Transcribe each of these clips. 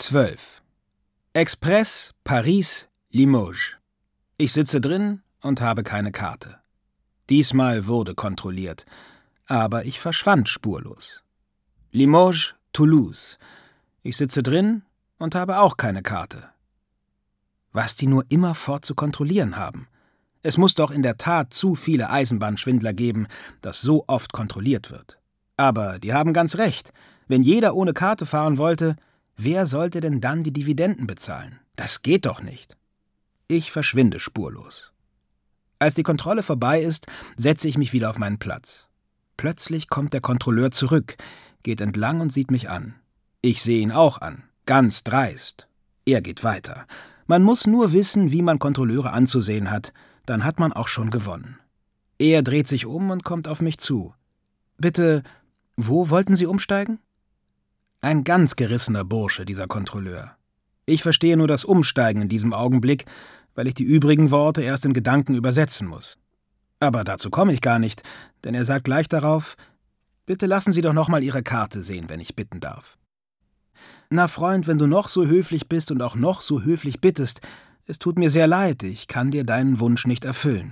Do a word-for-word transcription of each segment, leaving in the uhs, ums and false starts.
zwölf. Express, Paris, Limoges. Ich sitze drin und habe keine Karte. Diesmal wurde kontrolliert, aber ich verschwand spurlos. Limoges, Toulouse. Ich sitze drin und habe auch keine Karte. Was die nur immerfort zu kontrollieren haben. Es muss doch in der Tat zu viele Eisenbahnschwindler geben, dass so oft kontrolliert wird. Aber die haben ganz recht. Wenn jeder ohne Karte fahren wollte, wer sollte denn dann die Dividenden bezahlen? Das geht doch nicht. Ich verschwinde spurlos. Als die Kontrolle vorbei ist, setze ich mich wieder auf meinen Platz. Plötzlich kommt der Kontrolleur zurück, geht entlang und sieht mich an. Ich sehe ihn auch an, ganz dreist. Er geht weiter. Man muss nur wissen, wie man Kontrolleure anzusehen hat, dann hat man auch schon gewonnen. Er dreht sich um und kommt auf mich zu. »Bitte, wo wollten Sie umsteigen?« Ein ganz gerissener Bursche, dieser Kontrolleur. Ich verstehe nur das Umsteigen in diesem Augenblick, weil ich die übrigen Worte erst in Gedanken übersetzen muss. Aber dazu komme ich gar nicht, denn er sagt gleich darauf, »Bitte lassen Sie doch noch mal Ihre Karte sehen, wenn ich bitten darf.« »Na Freund, wenn du noch so höflich bist und auch noch so höflich bittest, es tut mir sehr leid, ich kann dir deinen Wunsch nicht erfüllen.«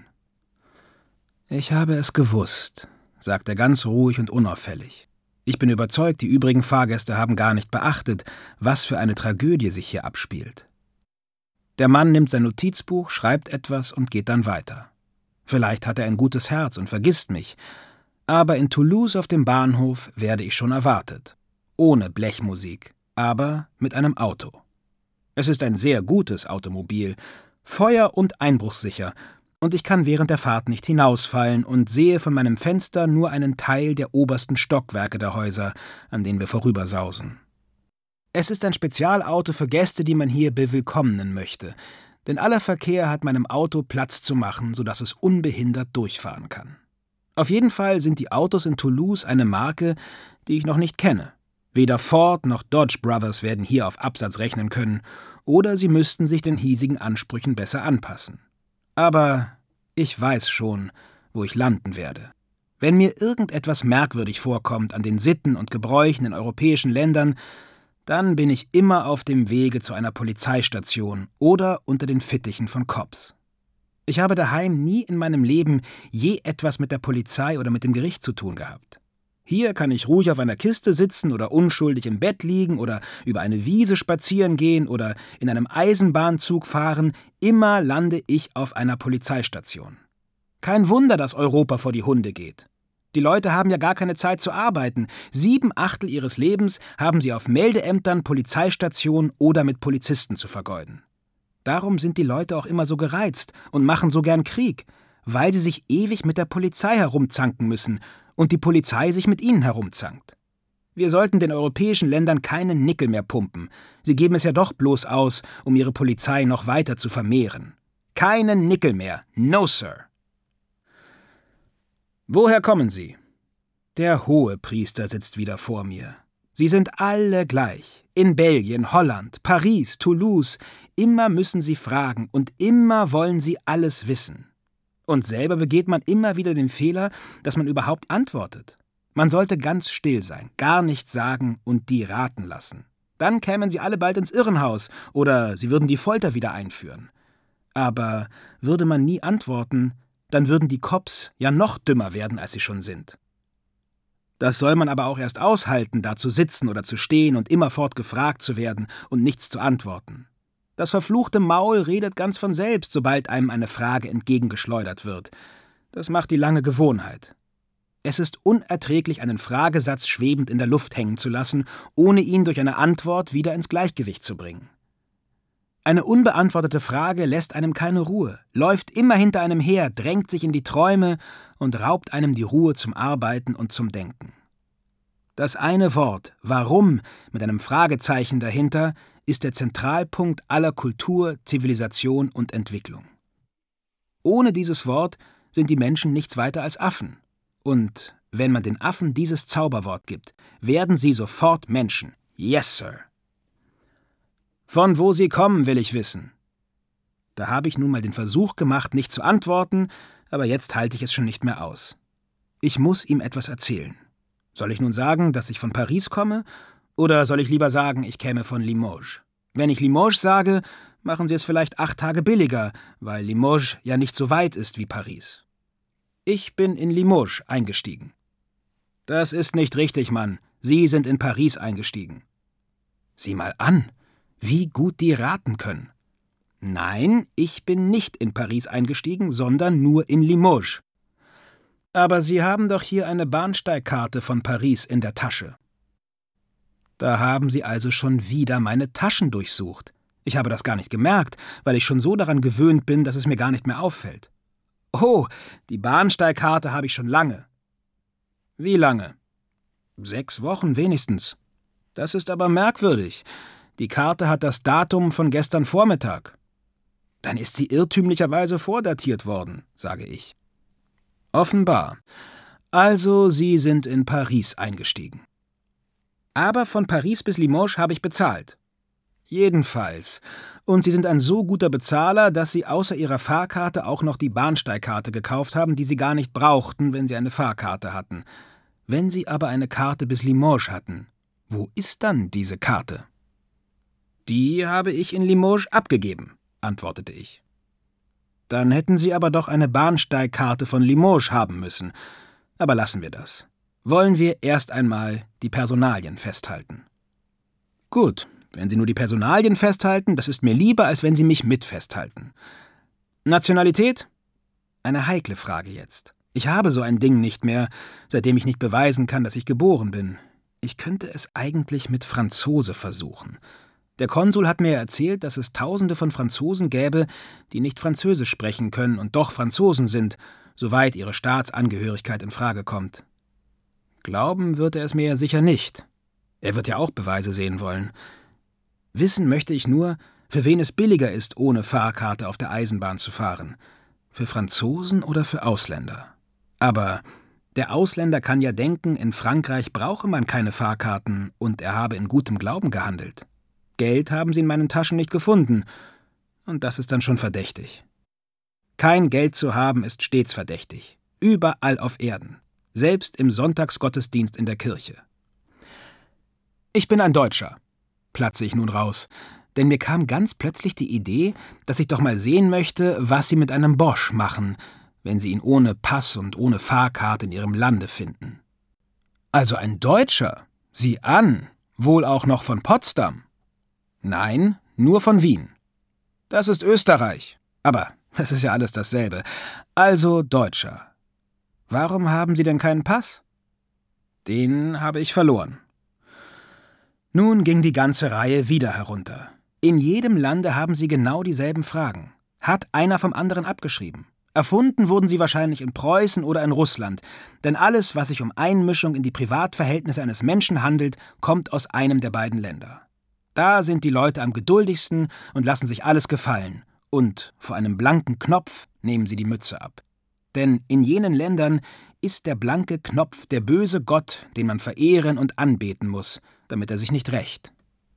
»Ich habe es gewusst«, sagt er ganz ruhig und unauffällig. »Ich bin überzeugt, die übrigen Fahrgäste haben gar nicht beachtet, was für eine Tragödie sich hier abspielt.« Der Mann nimmt sein Notizbuch, schreibt etwas und geht dann weiter. Vielleicht hat er ein gutes Herz und vergisst mich, aber in Toulouse auf dem Bahnhof werde ich schon erwartet. Ohne Blechmusik, aber mit einem Auto. Es ist ein sehr gutes Automobil, feuer- und einbruchssicher, und ich kann während der Fahrt nicht hinausfallen und sehe von meinem Fenster nur einen Teil der obersten Stockwerke der Häuser, an denen wir vorübersausen. Es ist ein Spezialauto für Gäste, die man hier bewillkommnen möchte, denn aller Verkehr hat meinem Auto Platz zu machen, sodass es unbehindert durchfahren kann. Auf jeden Fall sind die Autos in Toulouse eine Marke, die ich noch nicht kenne. Weder Ford noch Dodge Brothers werden hier auf Absatz rechnen können, oder sie müssten sich den hiesigen Ansprüchen besser anpassen. Aber ich weiß schon, wo ich landen werde. Wenn mir irgendetwas merkwürdig vorkommt an den Sitten und Gebräuchen in europäischen Ländern, dann bin ich immer auf dem Wege zu einer Polizeistation oder unter den Fittichen von Cops. Ich habe daheim nie in meinem Leben je etwas mit der Polizei oder mit dem Gericht zu tun gehabt. Hier kann ich ruhig auf einer Kiste sitzen oder unschuldig im Bett liegen oder über eine Wiese spazieren gehen oder in einem Eisenbahnzug fahren, immer lande ich auf einer Polizeistation. Kein Wunder, dass Europa vor die Hunde geht. Die Leute haben ja gar keine Zeit zu arbeiten. Sieben Achtel ihres Lebens haben sie auf Meldeämtern, Polizeistationen oder mit Polizisten zu vergeuden. Darum sind die Leute auch immer so gereizt und machen so gern Krieg, weil sie sich ewig mit der Polizei herumzanken müssen und die Polizei sich mit ihnen herumzankt. Wir sollten den europäischen Ländern keinen Nickel mehr pumpen. Sie geben es ja doch bloß aus, um ihre Polizei noch weiter zu vermehren. Keinen Nickel mehr. No, Sir. Woher kommen Sie? Der Hohepriester sitzt wieder vor mir. Sie sind alle gleich. In Belgien, Holland, Paris, Toulouse. Immer müssen Sie fragen und immer wollen Sie alles wissen. Und selber begeht man immer wieder den Fehler, dass man überhaupt antwortet. Man sollte ganz still sein, gar nichts sagen und die raten lassen. Dann kämen sie alle bald ins Irrenhaus oder sie würden die Folter wieder einführen. Aber würde man nie antworten, dann würden die Cops ja noch dümmer werden, als sie schon sind. Das soll man aber auch erst aushalten, da zu sitzen oder zu stehen und immerfort gefragt zu werden und nichts zu antworten. Das verfluchte Maul redet ganz von selbst, sobald einem eine Frage entgegengeschleudert wird. Das macht die lange Gewohnheit. Es ist unerträglich, einen Fragesatz schwebend in der Luft hängen zu lassen, ohne ihn durch eine Antwort wieder ins Gleichgewicht zu bringen. Eine unbeantwortete Frage lässt einem keine Ruhe, läuft immer hinter einem her, drängt sich in die Träume und raubt einem die Ruhe zum Arbeiten und zum Denken. Das eine Wort, warum, mit einem Fragezeichen dahinter, ist der Zentralpunkt aller Kultur, Zivilisation und Entwicklung. Ohne dieses Wort sind die Menschen nichts weiter als Affen. Und wenn man den Affen dieses Zauberwort gibt, werden sie sofort Menschen. Yes, Sir. Von wo Sie kommen, will ich wissen. Da habe ich nun mal den Versuch gemacht, nicht zu antworten, aber jetzt halte ich es schon nicht mehr aus. Ich muss ihm etwas erzählen. Soll ich nun sagen, dass ich von Paris komme? Oder soll ich lieber sagen, ich käme von Limoges? Wenn ich Limoges sage, machen Sie es vielleicht acht Tage billiger, weil Limoges ja nicht so weit ist wie Paris. Ich bin in Limoges eingestiegen. Das ist nicht richtig, Mann. Sie sind in Paris eingestiegen. Sieh mal an, wie gut die raten können. Nein, ich bin nicht in Paris eingestiegen, sondern nur in Limoges. Aber Sie haben doch hier eine Bahnsteigkarte von Paris in der Tasche. Da haben Sie also schon wieder meine Taschen durchsucht. Ich habe das gar nicht gemerkt, weil ich schon so daran gewöhnt bin, dass es mir gar nicht mehr auffällt. Oh, die Bahnsteigkarte habe ich schon lange. Wie lange? Sechs Wochen wenigstens. Das ist aber merkwürdig. Die Karte hat das Datum von gestern Vormittag. Dann ist sie irrtümlicherweise vordatiert worden, sage ich. Offenbar. Also, Sie sind in Paris eingestiegen. Aber von Paris bis Limoges habe ich bezahlt. Jedenfalls. Und Sie sind ein so guter Bezahler, dass Sie außer Ihrer Fahrkarte auch noch die Bahnsteigkarte gekauft haben, die Sie gar nicht brauchten, wenn Sie eine Fahrkarte hatten. Wenn Sie aber eine Karte bis Limoges hatten, wo ist dann diese Karte? Die habe ich in Limoges abgegeben, antwortete ich. Dann hätten Sie aber doch eine Bahnsteigkarte von Limoges haben müssen. Aber lassen wir das. Wollen wir erst einmal die Personalien festhalten. Gut, wenn Sie nur die Personalien festhalten, das ist mir lieber, als wenn Sie mich mit festhalten. Nationalität? Eine heikle Frage jetzt. Ich habe so ein Ding nicht mehr, seitdem ich nicht beweisen kann, dass ich geboren bin. Ich könnte es eigentlich mit Franzose versuchen. Der Konsul hat mir erzählt, dass es Tausende von Franzosen gäbe, die nicht Französisch sprechen können und doch Franzosen sind, soweit ihre Staatsangehörigkeit in Frage kommt. Glauben wird er es mir ja sicher nicht. Er wird ja auch Beweise sehen wollen. Wissen möchte ich nur, für wen es billiger ist, ohne Fahrkarte auf der Eisenbahn zu fahren. Für Franzosen oder für Ausländer. Aber der Ausländer kann ja denken, in Frankreich brauche man keine Fahrkarten und er habe in gutem Glauben gehandelt. Geld haben sie in meinen Taschen nicht gefunden. Und das ist dann schon verdächtig. Kein Geld zu haben ist stets verdächtig. Überall auf Erden. Selbst im Sonntagsgottesdienst in der Kirche. Ich bin ein Deutscher, platze ich nun raus, denn mir kam ganz plötzlich die Idee, dass ich doch mal sehen möchte, was Sie mit einem Bosch machen, wenn Sie ihn ohne Pass und ohne Fahrkarte in Ihrem Lande finden. Also ein Deutscher? Sieh an, wohl auch noch von Potsdam. Nein, nur von Wien. Das ist Österreich, aber das ist ja alles dasselbe. Also Deutscher. Warum haben Sie denn keinen Pass? Den habe ich verloren. Nun ging die ganze Reihe wieder herunter. In jedem Lande haben sie genau dieselben Fragen. Hat einer vom anderen abgeschrieben. Erfunden wurden sie wahrscheinlich in Preußen oder in Russland, denn alles, was sich um Einmischung in die Privatverhältnisse eines Menschen handelt, kommt aus einem der beiden Länder. Da sind die Leute am geduldigsten und lassen sich alles gefallen. Und vor einem blanken Knopf nehmen sie die Mütze ab. Denn in jenen Ländern ist der blanke Knopf der böse Gott, den man verehren und anbeten muss, damit er sich nicht rächt.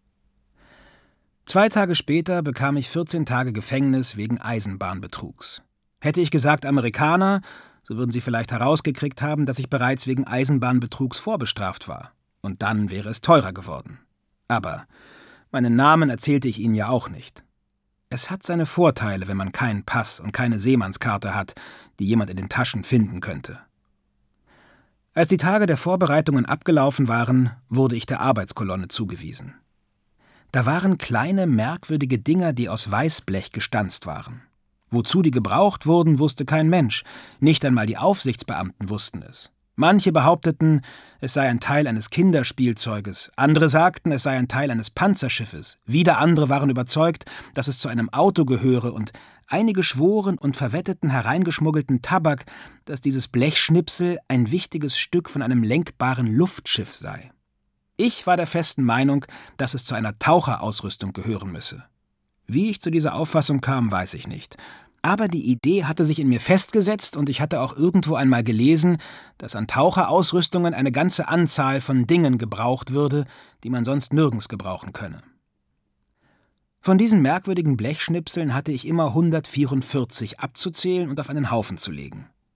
Zwei Tage später bekam ich vierzehn Tage Gefängnis wegen Eisenbahnbetrugs. Hätte ich gesagt Amerikaner, so würden sie vielleicht herausgekriegt haben, dass ich bereits wegen Eisenbahnbetrugs vorbestraft war. Und dann wäre es teurer geworden. Aber meinen Namen erzählte ich ihnen ja auch nicht. Es hat seine Vorteile, wenn man keinen Pass und keine Seemannskarte hat, die jemand in den Taschen finden könnte. Als die Tage der Vorbereitungen abgelaufen waren, wurde ich der Arbeitskolonne zugewiesen. Da waren kleine, merkwürdige Dinger, die aus Weißblech gestanzt waren. Wozu die gebraucht wurden, wusste kein Mensch. Nicht einmal die Aufsichtsbeamten wussten es. Manche behaupteten, es sei ein Teil eines Kinderspielzeuges, andere sagten, es sei ein Teil eines Panzerschiffes, wieder andere waren überzeugt, dass es zu einem Auto gehöre, und einige schworen und verwetteten hereingeschmuggelten Tabak, dass dieses Blechschnipsel ein wichtiges Stück von einem lenkbaren Luftschiff sei. Ich war der festen Meinung, dass es zu einer Taucherausrüstung gehören müsse. Wie ich zu dieser Auffassung kam, weiß ich nicht. Aber die Idee hatte sich in mir festgesetzt und ich hatte auch irgendwo einmal gelesen, dass an Taucherausrüstungen eine ganze Anzahl von Dingen gebraucht würde, die man sonst nirgends gebrauchen könne. Von diesen merkwürdigen Blechschnipseln hatte ich immer hundertvierundvierzig abzuzählen und auf einen Haufen zu legen.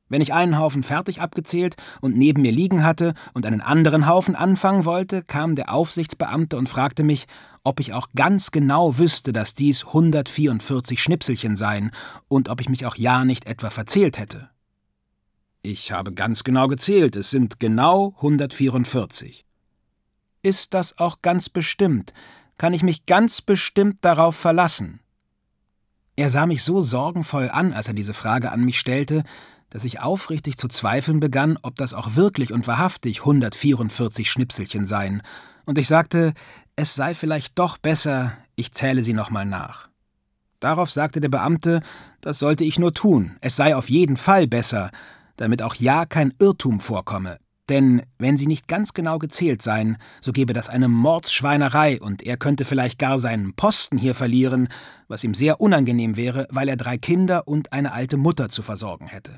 Wenn ich einen Haufen fertig abgezählt und neben mir liegen hatte und einen anderen Haufen anfangen wollte, kam der Aufsichtsbeamte und fragte mich, ob ich auch ganz genau wüsste, dass dies hundertvierundvierzig Schnipselchen seien und ob ich mich auch ja nicht etwa verzählt hätte. Ich habe ganz genau gezählt, es sind genau hundertvierundvierzig. Ist das auch ganz bestimmt? Kann ich mich ganz bestimmt darauf verlassen? Er sah mich so sorgenvoll an, als er diese Frage an mich stellte, dass ich aufrichtig zu zweifeln begann, ob das auch wirklich und wahrhaftig hundertvierundvierzig Schnipselchen seien, und ich sagte, es sei vielleicht doch besser, ich zähle sie nochmal nach. Darauf sagte der Beamte, das sollte ich nur tun, es sei auf jeden Fall besser, damit auch ja kein Irrtum vorkomme, denn wenn sie nicht ganz genau gezählt seien, so gebe das eine Mordsschweinerei und er könnte vielleicht gar seinen Posten hier verlieren, was ihm sehr unangenehm wäre, weil er drei Kinder und eine alte Mutter zu versorgen hätte.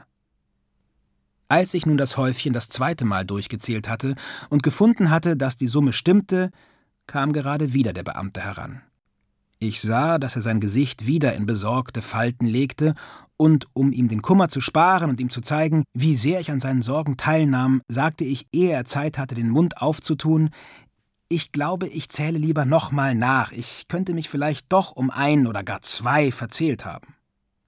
Als ich nun das Häufchen das zweite Mal durchgezählt hatte und gefunden hatte, dass die Summe stimmte, kam gerade wieder der Beamte heran. Ich sah, dass er sein Gesicht wieder in besorgte Falten legte, und um ihm den Kummer zu sparen und ihm zu zeigen, wie sehr ich an seinen Sorgen teilnahm, sagte ich, ehe er Zeit hatte, den Mund aufzutun, »Ich glaube, ich zähle lieber nochmal nach, ich könnte mich vielleicht doch um ein oder gar zwei verzählt haben.«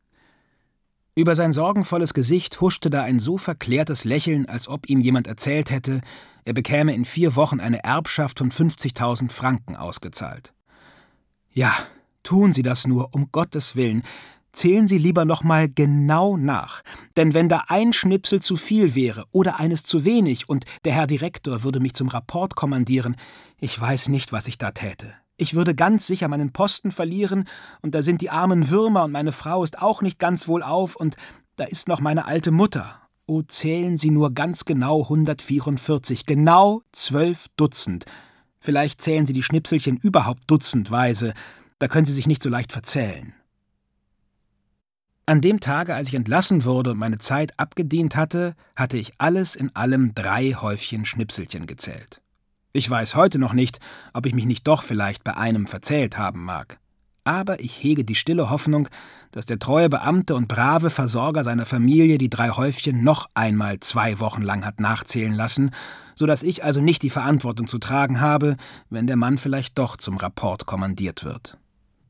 Über sein sorgenvolles Gesicht huschte da ein so verklärtes Lächeln, als ob ihm jemand erzählt hätte, er bekäme in vier Wochen eine Erbschaft von fünfzigtausend Franken ausgezahlt. »Ja, tun Sie das nur, um Gottes Willen. Zählen Sie lieber noch mal genau nach, denn wenn da ein Schnipsel zu viel wäre oder eines zu wenig und der Herr Direktor würde mich zum Rapport kommandieren, ich weiß nicht, was ich da täte. Ich würde ganz sicher meinen Posten verlieren, und da sind die armen Würmer und meine Frau ist auch nicht ganz wohlauf und da ist noch meine alte Mutter. Oh, zählen Sie nur ganz genau hundertvierundvierzig, genau zwölf Dutzend. Vielleicht zählen Sie die Schnipselchen überhaupt dutzendweise, da können Sie sich nicht so leicht verzählen.« An dem Tage, als ich entlassen wurde und meine Zeit abgedient hatte, hatte ich alles in allem drei Häufchen Schnipselchen gezählt. Ich weiß heute noch nicht, ob ich mich nicht doch vielleicht bei einem verzählt haben mag. Aber ich hege die stille Hoffnung, dass der treue Beamte und brave Versorger seiner Familie die drei Häufchen noch einmal zwei Wochen lang hat nachzählen lassen, so dass ich also nicht die Verantwortung zu tragen habe, wenn der Mann vielleicht doch zum Rapport kommandiert wird.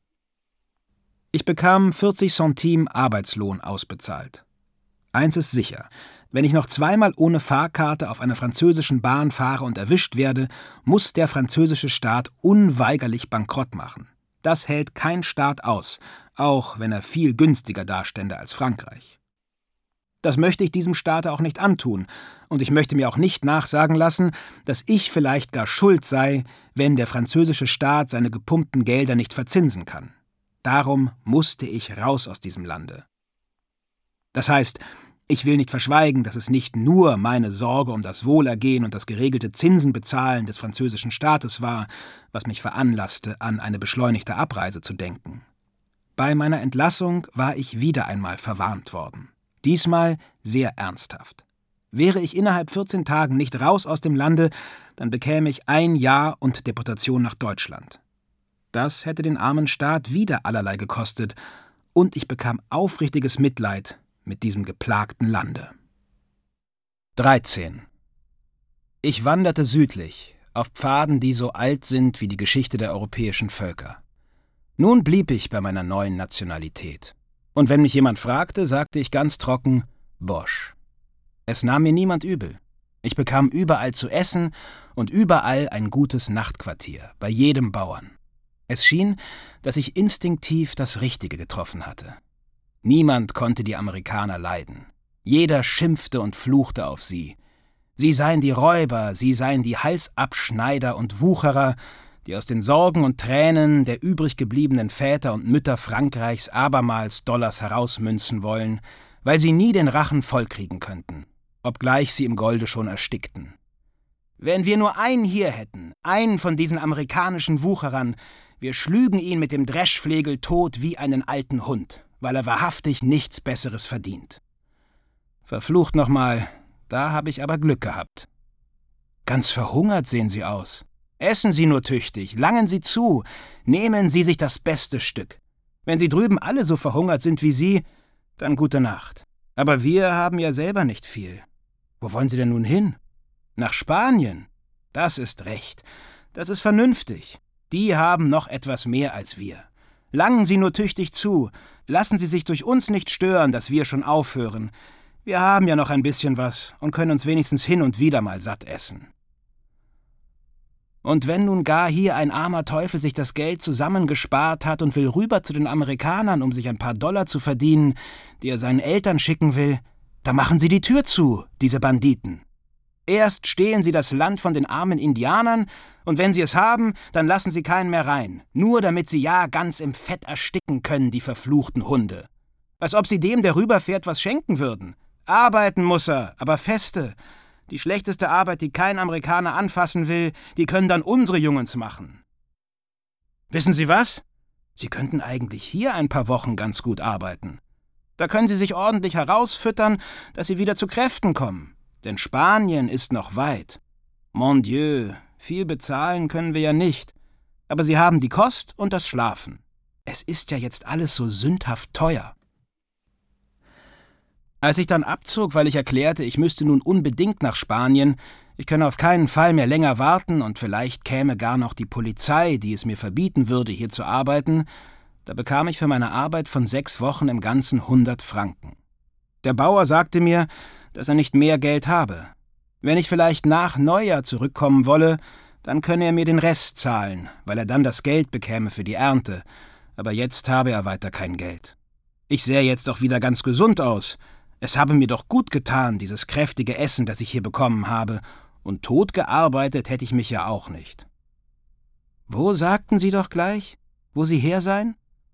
Ich bekam vierzig Centime Arbeitslohn ausbezahlt. Eins ist sicher, wenn ich noch zweimal ohne Fahrkarte auf einer französischen Bahn fahre und erwischt werde, muss der französische Staat unweigerlich bankrott machen. Das hält kein Staat aus, auch wenn er viel günstiger dastände als Frankreich. Das möchte ich diesem Staate auch nicht antun, und ich möchte mir auch nicht nachsagen lassen, dass ich vielleicht gar schuld sei, wenn der französische Staat seine gepumpten Gelder nicht verzinsen kann. Darum musste ich raus aus diesem Lande. Das heißt, ich will nicht verschweigen, dass es nicht nur meine Sorge um das Wohlergehen und das geregelte Zinsenbezahlen des französischen Staates war, was mich veranlasste, an eine beschleunigte Abreise zu denken. Bei meiner Entlassung war ich wieder einmal verwarnt worden. Diesmal sehr ernsthaft. Wäre ich innerhalb vierzehn Tagen nicht raus aus dem Lande, dann bekäme ich ein Jahr und Deportation nach Deutschland. Das hätte den armen Staat wieder allerlei gekostet, und ich bekam aufrichtiges Mitleid mit diesem geplagten Lande. dreizehn. Ich wanderte südlich, auf Pfaden, die so alt sind wie die Geschichte der europäischen Völker. Nun blieb ich bei meiner neuen Nationalität. Und wenn mich jemand fragte, sagte ich ganz trocken, Bosch. Es nahm mir niemand übel. Ich bekam überall zu essen und überall ein gutes Nachtquartier, bei jedem Bauern. Es schien, dass ich instinktiv das Richtige getroffen hatte. Niemand konnte die Amerikaner leiden. Jeder schimpfte und fluchte auf sie. Sie seien die Räuber, sie seien die Halsabschneider und Wucherer, die aus den Sorgen und Tränen der übrig gebliebenen Väter und Mütter Frankreichs abermals Dollars herausmünzen wollen, weil sie nie den Rachen vollkriegen könnten, obgleich sie im Golde schon erstickten. Wenn wir nur einen hier hätten, einen von diesen amerikanischen Wucherern, wir schlügen ihn mit dem Dreschflegel tot wie einen alten Hund, weil er wahrhaftig nichts Besseres verdient. Verflucht nochmal, da habe ich aber Glück gehabt. Ganz verhungert sehen Sie aus. Essen Sie nur tüchtig, langen Sie zu, nehmen Sie sich das beste Stück. Wenn Sie drüben alle so verhungert sind wie Sie, dann gute Nacht. Aber wir haben ja selber nicht viel. Wo wollen Sie denn nun hin? Nach Spanien? Das ist recht. Das ist vernünftig. Die haben noch etwas mehr als wir. Langen Sie nur tüchtig zu. Lassen Sie sich durch uns nicht stören, dass wir schon aufhören. Wir haben ja noch ein bisschen was und können uns wenigstens hin und wieder mal satt essen. Und wenn nun gar hier ein armer Teufel sich das Geld zusammengespart hat und will rüber zu den Amerikanern, um sich ein paar Dollar zu verdienen, die er seinen Eltern schicken will, da machen Sie die Tür zu, diese Banditen. Erst stehlen Sie das Land von den armen Indianern, und wenn Sie es haben, dann lassen Sie keinen mehr rein, nur damit Sie ja ganz im Fett ersticken können, die verfluchten Hunde. Als ob Sie dem, der rüberfährt, was schenken würden. Arbeiten muss er, aber feste. Die schlechteste Arbeit, die kein Amerikaner anfassen will, die können dann unsere Jungens machen. Wissen Sie was? Sie könnten eigentlich hier ein paar Wochen ganz gut arbeiten. Da können Sie sich ordentlich herausfüttern, dass Sie wieder zu Kräften kommen. Denn Spanien ist noch weit. Mon Dieu, viel bezahlen können wir ja nicht. Aber Sie haben die Kost und das Schlafen. Es ist ja jetzt alles so sündhaft teuer. Als ich dann abzog, weil ich erklärte, ich müsste nun unbedingt nach Spanien, ich könne auf keinen Fall mehr länger warten und vielleicht käme gar noch die Polizei, die es mir verbieten würde, hier zu arbeiten, da bekam ich für meine Arbeit von sechs Wochen im Ganzen hundert Franken. Der Bauer sagte mir, dass er nicht mehr Geld habe. Wenn ich vielleicht nach Neujahr zurückkommen wolle, dann könne er mir den Rest zahlen, weil er dann das Geld bekäme für die Ernte, aber jetzt habe er weiter kein Geld. Ich sähe jetzt doch wieder ganz gesund aus. Es habe mir doch gut getan, dieses kräftige Essen, das ich hier bekommen habe, und tot gearbeitet hätte ich mich ja auch nicht. Wo sagten Sie doch gleich, wo Sie her seien?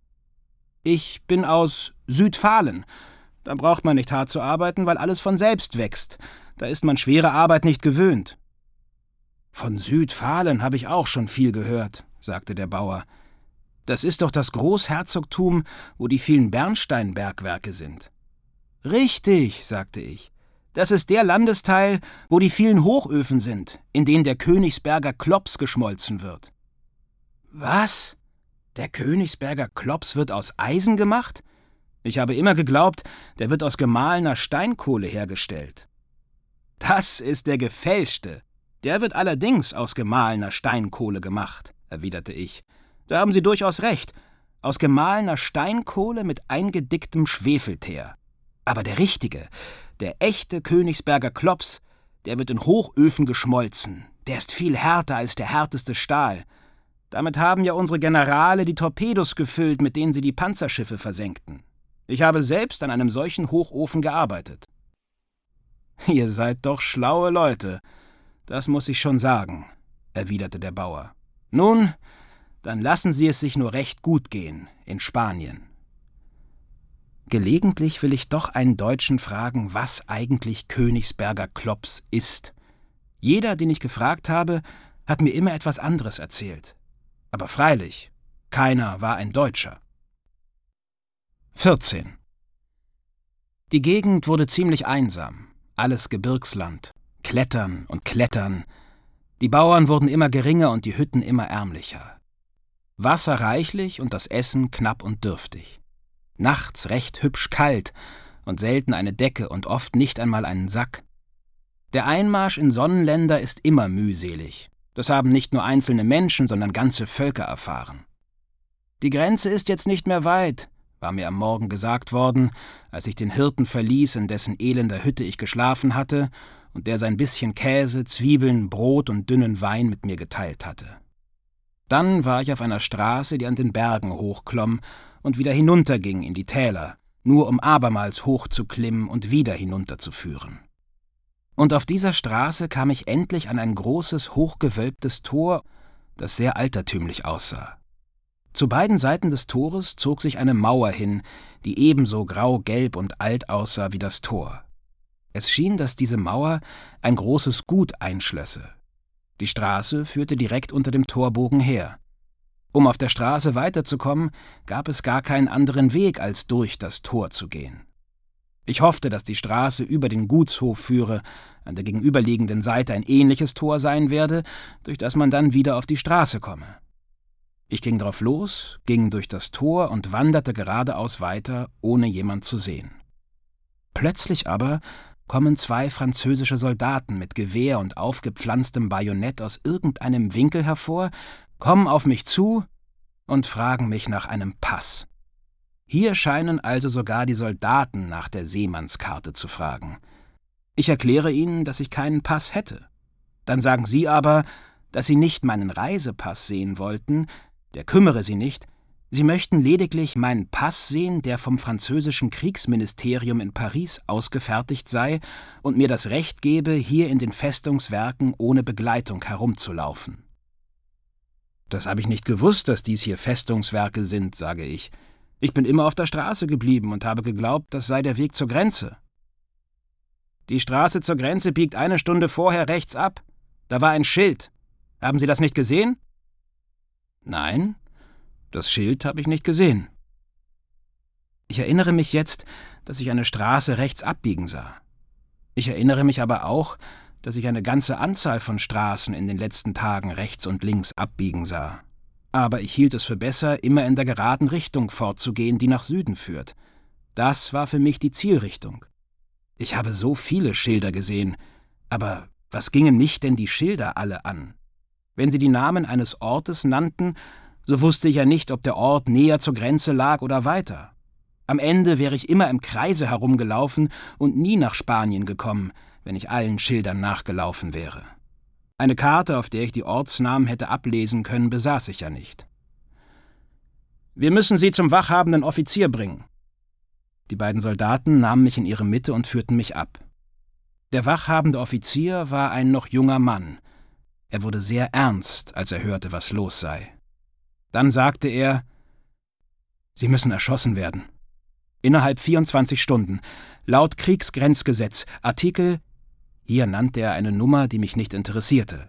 Ich bin aus Südfalen. Da braucht man nicht hart zu arbeiten, weil alles von selbst wächst. Da ist man schwere Arbeit nicht gewöhnt. Von Südfalen habe ich auch schon viel gehört, sagte der Bauer. Das ist doch das Großherzogtum, wo die vielen Bernsteinbergwerke sind. Richtig, sagte ich. Das ist der Landesteil, wo die vielen Hochöfen sind, in denen der Königsberger Klops geschmolzen wird. Was? Der Königsberger Klops wird aus Eisen gemacht? Ich habe immer geglaubt, der wird aus gemahlener Steinkohle hergestellt. Das ist der gefälschte. Der wird allerdings aus gemahlener Steinkohle gemacht, erwiderte ich. Da haben Sie durchaus recht. Aus gemahlener Steinkohle mit eingedicktem Schwefelteer. Aber der richtige, der echte Königsberger Klops, der wird in Hochöfen geschmolzen. Der ist viel härter als der härteste Stahl. Damit haben ja unsere Generale die Torpedos gefüllt, mit denen sie die Panzerschiffe versenkten. Ich habe selbst an einem solchen Hochofen gearbeitet. Ihr seid doch schlaue Leute, das muss ich schon sagen, erwiderte der Bauer. Nun, dann lassen Sie es sich nur recht gut gehen in Spanien. Gelegentlich will ich doch einen Deutschen fragen, was eigentlich Königsberger Klops ist. Jeder, den ich gefragt habe, hat mir immer etwas anderes erzählt. Aber freilich, keiner war ein Deutscher. vierzehn. Die Gegend wurde ziemlich einsam, alles Gebirgsland, Klettern und Klettern. Die Bauern wurden immer geringer und die Hütten immer ärmlicher. Wasser reichlich und das Essen knapp und dürftig. Nachts recht hübsch kalt und selten eine Decke und oft nicht einmal einen Sack. Der Einmarsch in Sonnenländer ist immer mühselig. Das haben nicht nur einzelne Menschen, sondern ganze Völker erfahren. Die Grenze ist jetzt nicht mehr weit, war mir am Morgen gesagt worden, als ich den Hirten verließ, in dessen elender Hütte ich geschlafen hatte und der sein bisschen Käse, Zwiebeln, Brot und dünnen Wein mit mir geteilt hatte. Dann war ich auf einer Straße, die an den Bergen hochklomm und wieder hinunterging in die Täler, nur um abermals hochzuklimmen und wieder hinunterzuführen. Und auf dieser Straße kam ich endlich an ein großes, hochgewölbtes Tor, das sehr altertümlich aussah. Zu beiden Seiten des Tores zog sich eine Mauer hin, die ebenso grau-gelb und alt aussah wie das Tor. Es schien, dass diese Mauer ein großes Gut einschlösse. Die Straße führte direkt unter dem Torbogen her. Um auf der Straße weiterzukommen, gab es gar keinen anderen Weg, als durch das Tor zu gehen. Ich hoffte, dass die Straße über den Gutshof führe, an der gegenüberliegenden Seite ein ähnliches Tor sein werde, durch das man dann wieder auf die Straße komme. Ich ging drauf los, ging durch das Tor und wanderte geradeaus weiter, ohne jemand zu sehen. Plötzlich aber kommen zwei französische Soldaten mit Gewehr und aufgepflanztem Bajonett aus irgendeinem Winkel hervor, kommen auf mich zu und fragen mich nach einem Pass. Hier scheinen also sogar die Soldaten nach der Seemannskarte zu fragen. Ich erkläre ihnen, dass ich keinen Pass hätte. Dann sagen sie aber, dass sie nicht meinen Reisepass sehen wollten, der kümmere sie nicht, sie möchten lediglich meinen Pass sehen, der vom französischen Kriegsministerium in Paris ausgefertigt sei und mir das Recht gebe, hier in den Festungswerken ohne Begleitung herumzulaufen. »Das habe ich nicht gewusst, dass dies hier Festungswerke sind«, sage ich. »Ich bin immer auf der Straße geblieben und habe geglaubt, das sei der Weg zur Grenze.« »Die Straße zur Grenze biegt eine Stunde vorher rechts ab. Da war ein Schild. Haben Sie das nicht gesehen?« »Nein, das Schild habe ich nicht gesehen.« Ich erinnere mich jetzt, dass ich eine Straße rechts abbiegen sah. Ich erinnere mich aber auch, dass ich eine ganze Anzahl von Straßen in den letzten Tagen rechts und links abbiegen sah. Aber ich hielt es für besser, immer in der geraden Richtung fortzugehen, die nach Süden führt. Das war für mich die Zielrichtung. Ich habe so viele Schilder gesehen, aber was gingen mich denn die Schilder alle an? Wenn sie die Namen eines Ortes nannten, so wusste ich ja nicht, ob der Ort näher zur Grenze lag oder weiter. Am Ende wäre ich immer im Kreise herumgelaufen und nie nach Spanien gekommen, wenn ich allen Schildern nachgelaufen wäre. Eine Karte, auf der ich die Ortsnamen hätte ablesen können, besaß ich ja nicht. »Wir müssen Sie zum wachhabenden Offizier bringen.« Die beiden Soldaten nahmen mich in ihre Mitte und führten mich ab. Der wachhabende Offizier war ein noch junger Mann. Er wurde sehr ernst, als er hörte, was los sei. Dann sagte er, »Sie müssen erschossen werden. Innerhalb vierundzwanzig Stunden. Laut Kriegsgrenzgesetz, Artikel...« Hier nannte er eine Nummer, die mich nicht interessierte.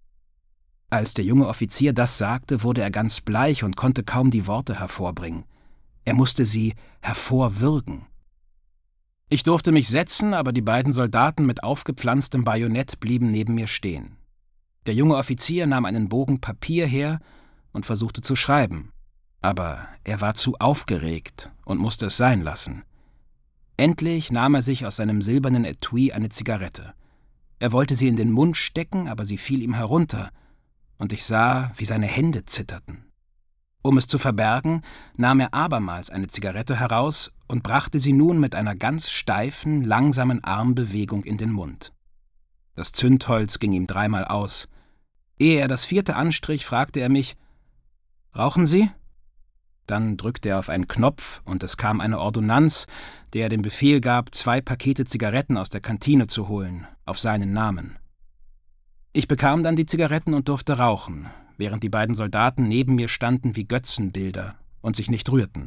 Als der junge Offizier das sagte, wurde er ganz bleich und konnte kaum die Worte hervorbringen. Er musste sie hervorwürgen. Ich durfte mich setzen, aber die beiden Soldaten mit aufgepflanztem Bajonett blieben neben mir stehen. Der junge Offizier nahm einen Bogen Papier her und versuchte zu schreiben. Aber er war zu aufgeregt und musste es sein lassen. Endlich nahm er sich aus seinem silbernen Etui eine Zigarette. Er wollte sie in den Mund stecken, aber sie fiel ihm herunter, und ich sah, wie seine Hände zitterten. Um es zu verbergen, nahm er abermals eine Zigarette heraus und brachte sie nun mit einer ganz steifen, langsamen Armbewegung in den Mund. Das Zündholz ging ihm dreimal aus. Ehe er das vierte anstrich, fragte er mich, »Rauchen Sie?« Dann drückte er auf einen Knopf, und es kam eine Ordonnanz, der er den Befehl gab, zwei Pakete Zigaretten aus der Kantine zu holen, auf seinen Namen. Ich bekam dann die Zigaretten und durfte rauchen, während die beiden Soldaten neben mir standen wie Götzenbilder und sich nicht rührten.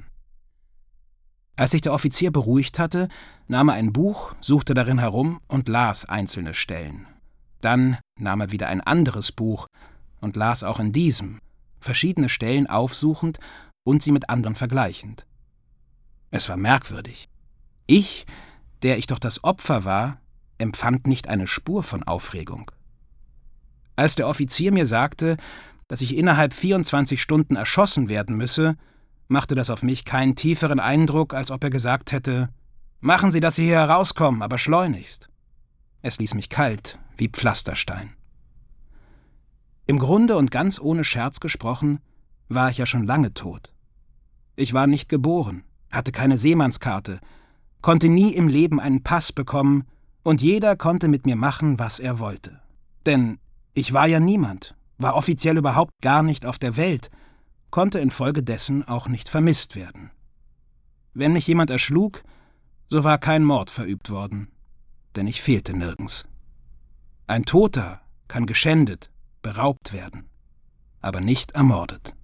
Als sich der Offizier beruhigt hatte, nahm er ein Buch, suchte darin herum und las einzelne Stellen. Dann nahm er wieder ein anderes Buch und las auch in diesem, verschiedene Stellen aufsuchend und sie mit anderen vergleichend. Es war merkwürdig. Ich, der ich doch das Opfer war, empfand nicht eine Spur von Aufregung. Als der Offizier mir sagte, dass ich innerhalb vierundzwanzig Stunden erschossen werden müsse, machte das auf mich keinen tieferen Eindruck, als ob er gesagt hätte, »Machen Sie, dass Sie hier herauskommen, aber schleunigst.« Es ließ mich kalt, wie Pflasterstein. Im Grunde und ganz ohne Scherz gesprochen, war ich ja schon lange tot. Ich war nicht geboren, hatte keine Seemannskarte, konnte nie im Leben einen Pass bekommen, und jeder konnte mit mir machen, was er wollte. Denn ich war ja niemand, war offiziell überhaupt gar nicht auf der Welt, konnte infolgedessen auch nicht vermisst werden. Wenn mich jemand erschlug, so war kein Mord verübt worden, denn ich fehlte nirgends. Ein Toter kann geschändet, beraubt werden, aber nicht ermordet.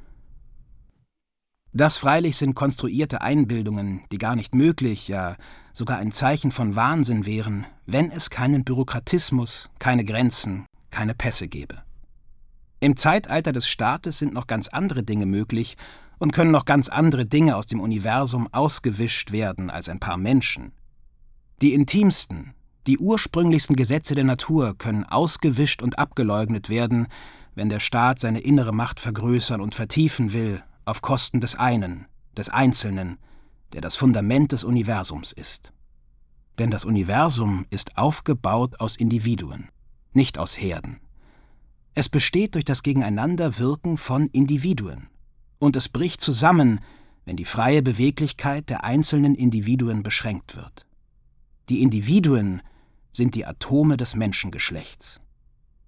Das freilich sind konstruierte Einbildungen, die gar nicht möglich, ja sogar ein Zeichen von Wahnsinn wären, wenn es keinen Bürokratismus, keine Grenzen, keine Pässe gäbe. Im Zeitalter des Staates sind noch ganz andere Dinge möglich und können noch ganz andere Dinge aus dem Universum ausgewischt werden als ein paar Menschen. Die intimsten, die ursprünglichsten Gesetze der Natur können ausgewischt und abgeleugnet werden, wenn der Staat seine innere Macht vergrößern und vertiefen will, auf Kosten des einen, des Einzelnen, der das Fundament des Universums ist. Denn das Universum ist aufgebaut aus Individuen, nicht aus Herden. Es besteht durch das Gegeneinanderwirken von Individuen. Und es bricht zusammen, wenn die freie Beweglichkeit der einzelnen Individuen beschränkt wird. Die Individuen sind die Atome des Menschengeschlechts.